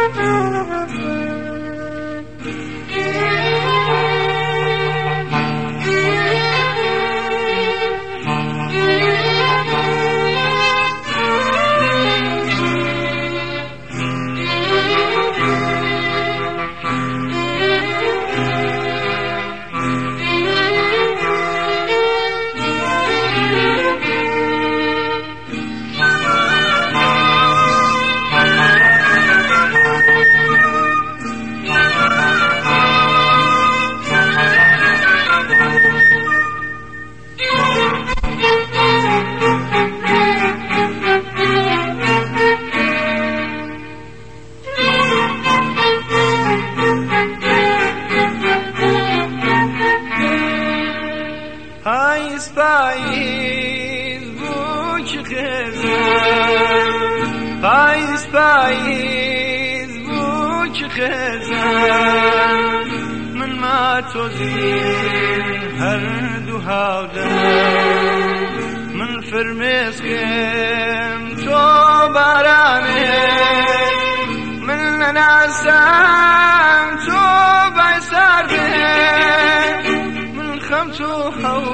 پاییز بو که خزن پاییز پاییز بو که خزن من ما توزین هر دو هاودن من فرمز کم تو بارانه من نناسم تو بایسار به من خم تو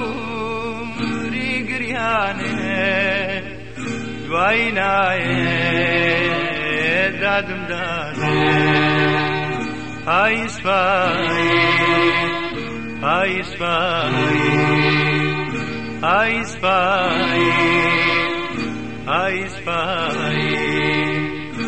حوری گریانه دوای نایه دادم داده پاییز پاییز پاییز پاییز پاییز پاییز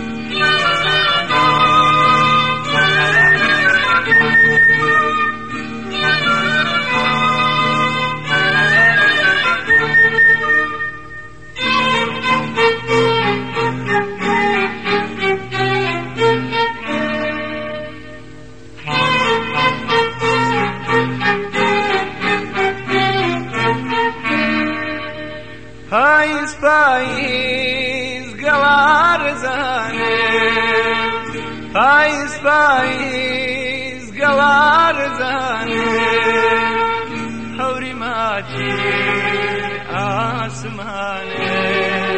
پاییز پاییز گوار زانه پاییز پاییز گوار زانه حوری ماچی آسمانه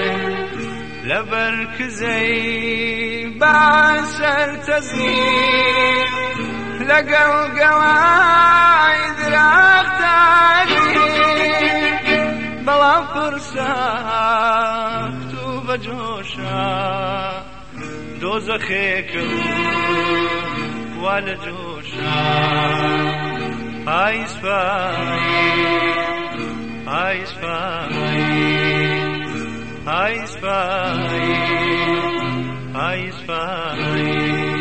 لبر کزی باشر تزنی لگل گوای درختانی بلام فرساخ تو بجوشا دوزخی کل وال جوشا پاییز پاییز پاییز پاییز پاییز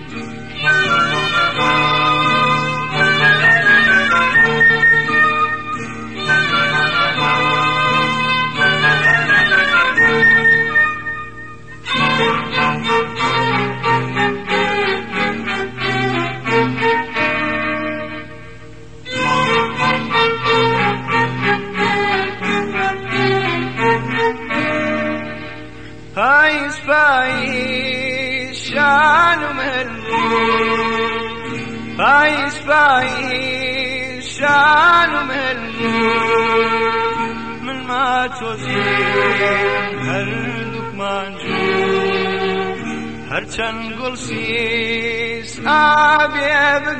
پاییز پاییز شانم هلمون پاییز پاییز شانم هلمون من ما توزیم هر دکمان جون هر چند گل سیس آبی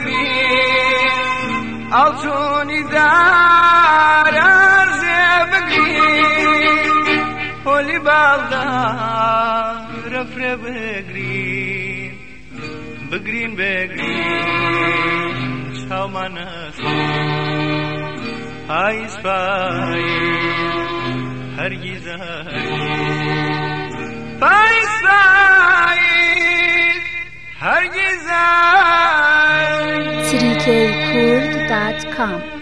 بگرین آلتونی دار ارزی بگرین پولی بالدار رفره بگرین بگرین بگرین چاومان اسم پاییز پاییز هرگیز پاییز پاییز هرگیز 3kkurd.com